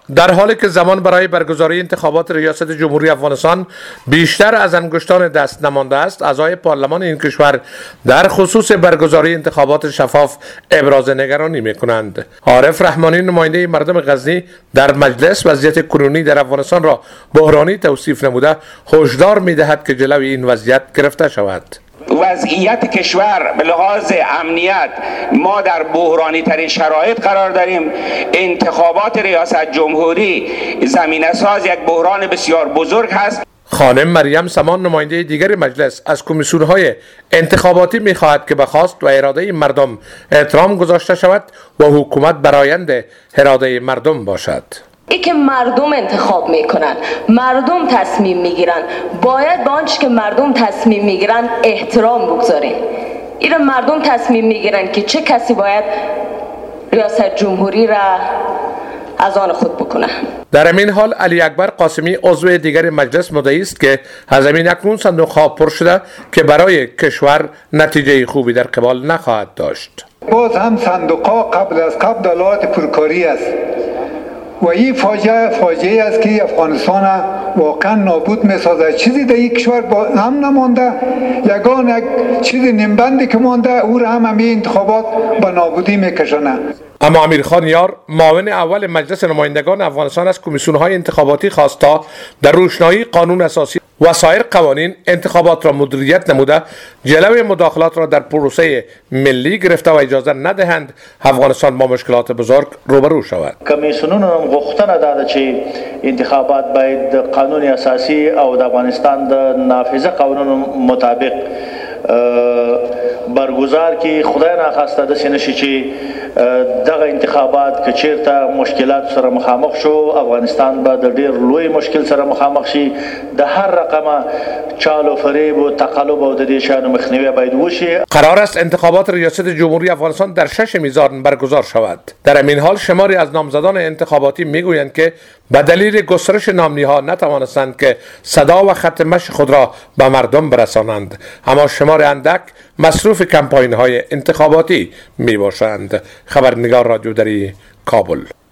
در حالی که زمان برای برگزاری انتخابات ریاست جمهوری افغانستان بیشتر از انگشتان دست نمانده است، اعضای پارلمان این کشور در خصوص برگزاری انتخابات شفاف ابراز نگرانی می‌کنند. عارف رحمانی، نماینده مردم غزنی در مجلس، وضعیت کنونی در افغانستان را بحرانی توصیف نموده هشدار می‌دهد که جلوی این وضعیت گرفته شود. وضعیت کشور به لحاظ امنیت ما در بحرانی ترین شرایط قرار داریم. انتخابات ریاست جمهوری زمینه ساز یک بحران بسیار بزرگ هست. خانم مریم سمان، نماینده دیگر مجلس، از کمیسیون‌های انتخاباتی می‌خواهد که به خواست و اراده مردم احترام گذاشته شود و حکومت برآیند اراده مردم باشد. ای که مردم انتخاب میکنن، مردم تصمیم میگیرن، باید به آنچه که مردم تصمیم میگیرن احترام بگذاریم. این مردم تصمیم میگیرن که چه کسی باید ریاست جمهوری را از آن خود بکنه. در همین حال علی اکبر قاسمی، عضو دیگر مجلس، مدعی است که از همین اکنون صندوق‌ها پر شده که برای کشور نتیجه خوبی در قبال نخواهد داشت. باز هم صندوق‌ها قبل از قبل دلالت پرکاری است و این فاجعه است که افغانستان واقعا نابود می‌سازد. چیزی در این کشور هم نمانده، یگان یک چیز نیمبندی که مانده، او را هم همین انتخابات به نابودی می‌کشانه. اما امیرخان یار، معاون اول مجلس نمایندگان افغانستان، از کمیسیون‌های انتخاباتی خواست تا در روشنایی قانون اساسی و سایر قوانین انتخابات را مدیریت نموده جلوی مداخلات را در پروسه ملی گرفته و اجازه ندهند افغانستان با مشکلات بزرگ روبرو شود. کمیسیونونو غوښتنه ده چې انتخابات باید قانون اساسی او د افغانستان د نافذه قانون مطابق برگزار کی. خدای ناخواسته د سینشي چې دغه انتخابات که چیرته مشکلات سره مخامخ شو، افغانستان به د ډیر لوی مشکل سره مخامخ شي. د هر رقمه چال و فریب و تقلب او د دې شانو مخنیوی باید وشي. قرار است انتخابات ریاست جمهوری افغانستان در 6 میزان برگزار شود. در همین حال شماری از نامزدان انتخاباتی میگویند که به دلیل گسترش نامنی‌ها نتوانستند که صدا و خط مشی خود را به مردم برسانند، اما شمار اندک مصروف کمپاین‌های انتخاباتی میباشند. خبرنگار رادیو دری، کابل.